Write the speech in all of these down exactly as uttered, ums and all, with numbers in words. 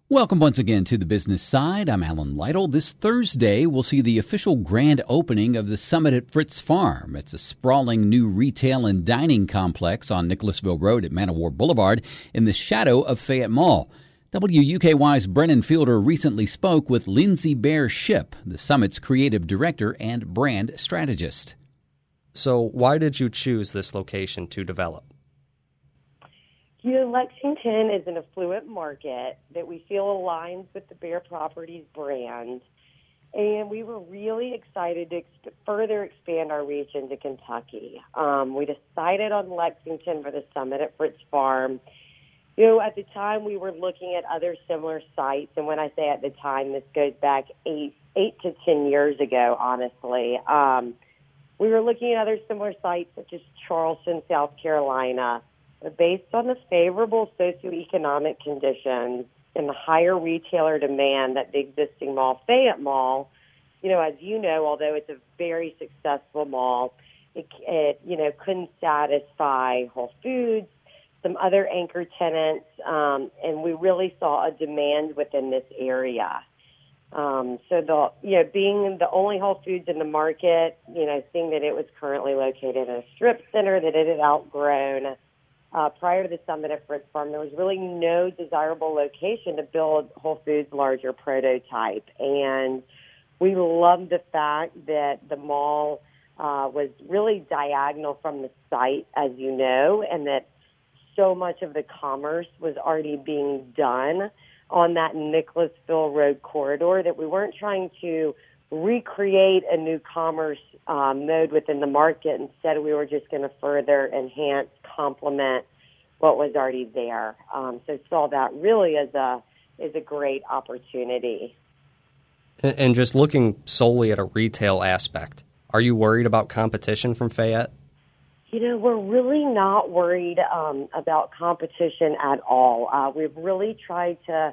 Welcome once again to the business side. I'm Alan Lytle. This Thursday, we'll see the official grand opening of the Summit at Fritz Farm. It's a sprawling new retail and dining complex on Nicholasville Road at Man O' War Boulevard in the shadow of Fayette Mall. W U K Y's Brennan Fielder recently spoke with Lindsay Bear Ship, the Summit's creative director and brand strategist. So why did you choose this location to develop? You know, Lexington is an affluent market that we feel aligns with the Bear Properties brand, and we were really excited to exp- further expand our reach into Kentucky. Um, we decided on Lexington for the Summit at Fritz Farm. You know, at the time, we were looking at other similar sites, and when I say at the time, this goes back eight, eight to ten years ago, honestly. Um, we were looking at other similar sites such as Charleston, South Carolina. Based on the favorable socioeconomic conditions and the higher retailer demand that the existing mall, Fayette Mall, you know, as you know, although it's a very successful mall, it, it you know, couldn't satisfy Whole Foods, some other anchor tenants, um, and we really saw a demand within this area. Um, so the, you know, being the only Whole Foods in the market, you know, seeing that it was currently located in a strip center that it had outgrown, Uh, prior to the Summit at Fritz Farm, there was really no desirable location to build Whole Foods' larger prototype. And we loved the fact that the mall uh, was really diagonal from the site, as you know, and that so much of the commerce was already being done on that Nicholasville Road corridor that we weren't trying to recreate a new commerce um, node within the market. Instead, we were just going to further enhance, complement what was already there. Um, so saw that really as a as a great opportunity. And, and just looking solely at a retail aspect, are you worried about competition from Fayette? You know, we're really not worried um, about competition at all. Uh, we've really tried to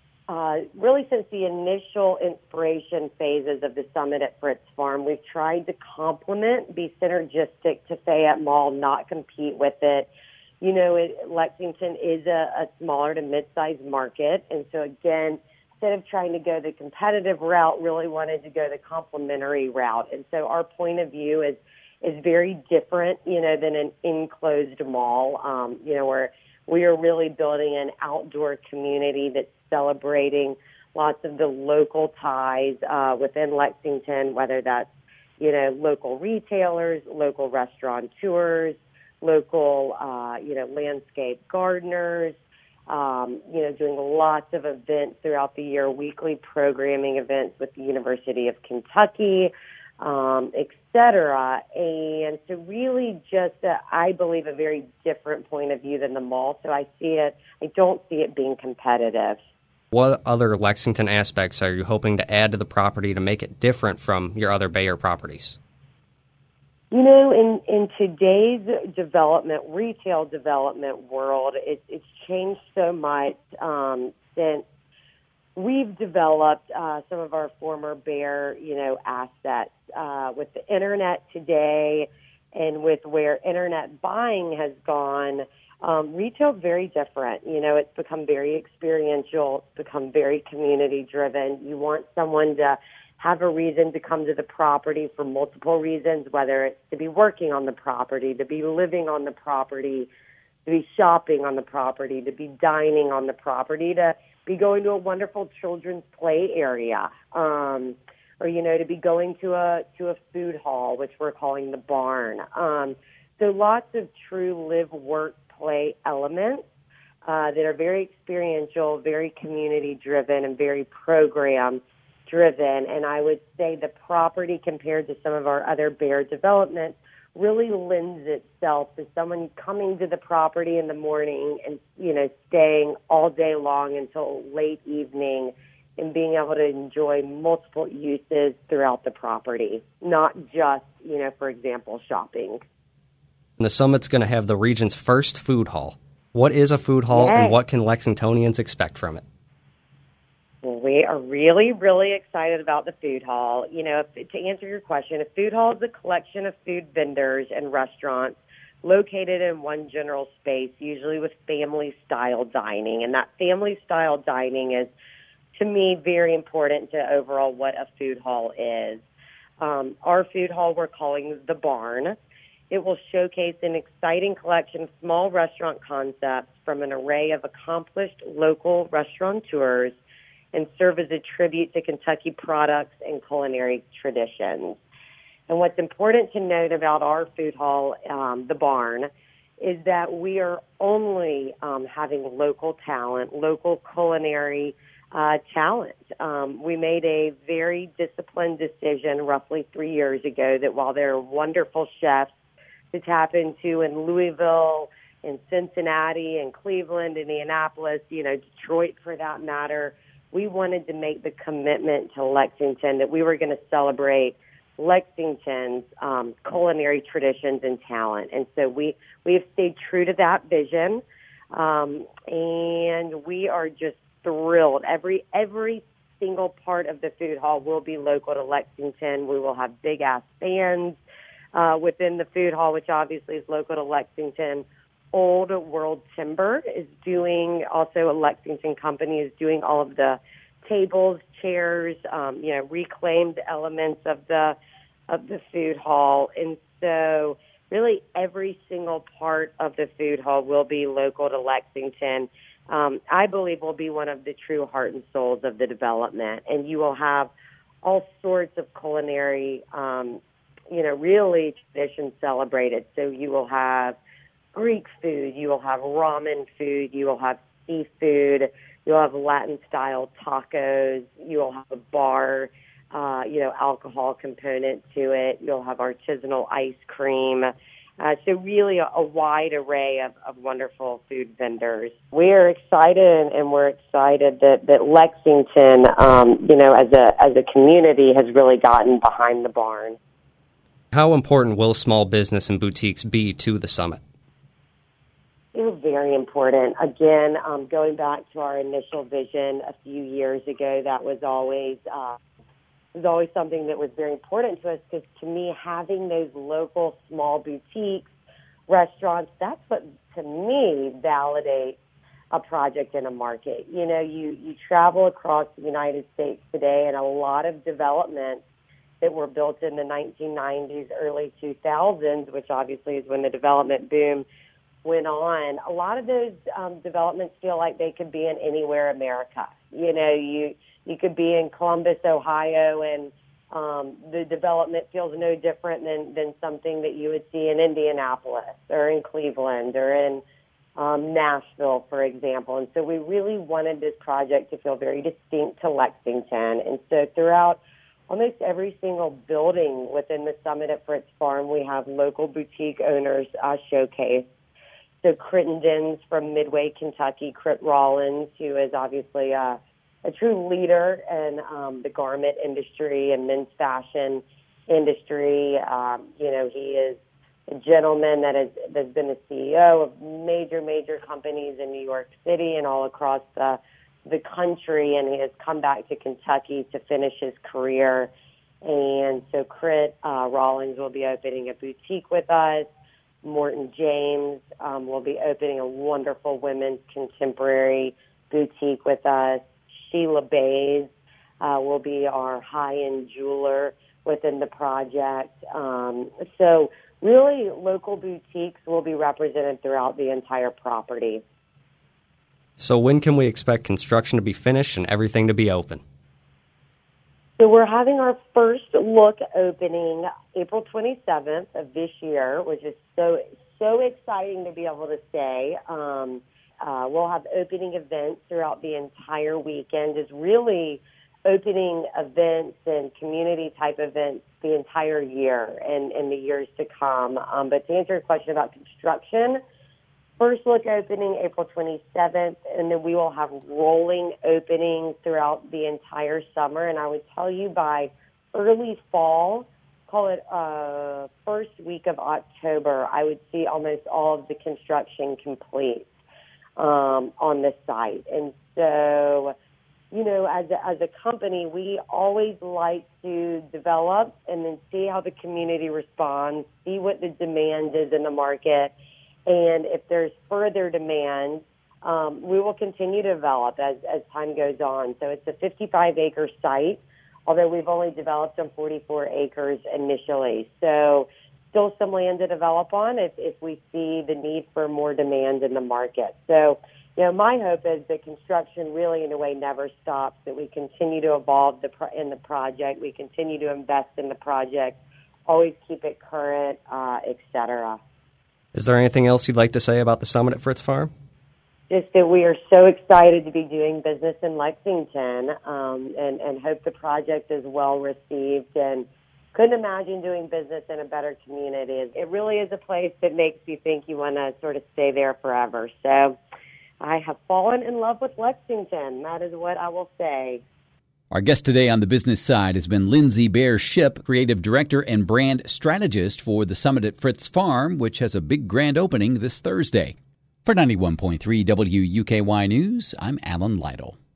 Uh, really, since the initial inspiration phases of the Summit at Fritz Farm, we've tried to complement, be synergistic to Fayette Mall, not compete with it. You know, it, Lexington is a, a smaller to mid-sized market, and so again, instead of trying to go the competitive route, really wanted to go the complementary route. And so our point of view is is very different, you know, than an enclosed mall. Um, you know, where we are really building an outdoor community that's celebrating lots of the local ties uh, within Lexington, whether that's, you know, local retailers, local restaurateurs, local, uh, you know, landscape gardeners, um, you know, doing lots of events throughout the year, weekly programming events with the University of Kentucky, um, et cetera. And so really just, a, I believe, a very different point of view than the mall. So I see it, I don't see it being competitive. What other Lexington aspects are you hoping to add to the property to make it different from your other Bayer properties? You know, in, in today's development, retail development world, it, it's changed so much um, since we've developed uh, some of our former Bayer, you know, assets. Uh, with the internet today and with where internet buying has gone, Um, retail is very different. You know, it's become very experiential. It's become very community-driven. You want someone to have a reason to come to the property for multiple reasons, whether it's to be working on the property, to be living on the property, to be shopping on the property, to be dining on the property, to be going to a wonderful children's play area, um, or, you know, to be going to a to a food hall, which we're calling the barn. Um, so lots of true live, work, play elements uh, that are very experiential, very community-driven, and very program-driven. And I would say the property, compared to some of our other Bayer developments, really lends itself to someone coming to the property in the morning and, you know, staying all day long until late evening and being able to enjoy multiple uses throughout the property, not just, you know, for example, shopping. And the Summit's going to have the region's first food hall. What is a food hall, yes, and what can Lexingtonians expect from it? Well, we are really, really excited about the food hall. You know, if, to answer your question, a food hall is a collection of food vendors and restaurants located in one general space, usually with family-style dining. And that family-style dining is, to me, very important to overall what a food hall is. Um, our food hall we're calling The Barn. It will showcase an exciting collection of small restaurant concepts from an array of accomplished local restaurateurs and serve as a tribute to Kentucky products and culinary traditions. And what's important to note about our food hall, um, The Barn, is that we are only um, having local talent, local culinary uh, talent. Um, we made a very disciplined decision roughly three years ago that while there are wonderful chefs to tap into in Louisville, in Cincinnati, in Cleveland, Indianapolis, you know, Detroit for that matter, we wanted to make the commitment to Lexington that we were going to celebrate Lexington's um, culinary traditions and talent. And so we, we have stayed true to that vision, um, and we are just thrilled. Every, every single part of the food hall will be local to Lexington. We will have big-ass bands uh, within the food hall, which obviously is local to Lexington. Old World Timber is doing, also a Lexington company, is doing all of the tables, chairs, um, you know, reclaimed elements of the of the food hall. And so really every single part of the food hall will be local to Lexington. Um, I believe will be one of the true heart and souls of the development. And you will have all sorts of culinary, um, you know, really traditions celebrated. So you will have Greek food, you will have ramen food, you will have seafood, you'll have Latin-style tacos, you'll have a bar, uh, you know, alcohol component to it, you'll have artisanal ice cream. Uh, so really a, a wide array of, of wonderful food vendors. We're excited, and we're excited that, that Lexington, um, you know, as a as a community has really gotten behind the barn. How important will small business and boutiques be to the summit? They're very important. Again, um, going back to our initial vision a few years ago, that was always uh, was always something that was very important to us, because to me, having those local small boutiques, restaurants, that's what, to me, validates a project in a market. You know, you, you travel across the United States today, and a lot of developments that were built in the nineteen nineties, early two thousands, which obviously is when the development boom went on, a lot of those um, developments feel like they could be in anywhere America. You know, you you could be in Columbus, Ohio, and um, the development feels no different than, than something that you would see in Indianapolis or in Cleveland or in um, Nashville, for example. And so we really wanted this project to feel very distinct to Lexington. And so throughout almost every single building within the Summit at Fritz Farm, we have local boutique owners uh, showcased. So Crittenden's from Midway, Kentucky, Crit Rollins, who is obviously a, a true leader in um, the garment industry and men's fashion industry. Um, you know, he is a gentleman that has that's been a C E O of major, major companies in New York City and all across the the country, and he has come back to Kentucky to finish his career. And so Crit uh, Rollins will be opening a boutique with us. Morton James um, will be opening a wonderful women's contemporary boutique with us. Sheila Bays uh, will be our high-end jeweler within the project. Um, so really, local boutiques will be represented throughout the entire property. So when can we expect construction to be finished and everything to be open? So we're having our first look opening April twenty-seventh of this year, which is so so exciting to be able to say. Um, uh, we'll have opening events throughout the entire weekend. Is really opening events and community-type events the entire year and in the years to come. Um, but to answer your question about construction, first look opening April twenty-seventh, and then we will have rolling openings throughout the entire summer. And I would tell you by early fall, call it uh, first week of October, I would see almost all of the construction complete um, on the site. And so, you know, as a, as a company, we always like to develop and then see how the community responds, see what the demand is in the market, and if there's further demand, um, we will continue to develop as, as time goes on. So it's a fifty-five acre site, although we've only developed on forty-four acres initially. So still some land to develop on if, if we see the need for more demand in the market. So, you know, my hope is that construction really, in a way, never stops, that we continue to evolve the pro- in the project, we continue to invest in the project, always keep it current, uh, et cetera. Is there anything else you'd like to say about the Summit at Fritz Farm? Just that we are so excited to be doing business in Lexington, um, and, and hope the project is well received, and couldn't imagine doing business in a better community. It really is a place that makes you think you want to sort of stay there forever. So I have fallen in love with Lexington. That is what I will say. Our guest today on the business side has been Lindsay Bear Ship, creative director and brand strategist for the Summit at Fritz Farm, which has a big grand opening this Thursday. For ninety-one point three W U K Y News, I'm Alan Lytle.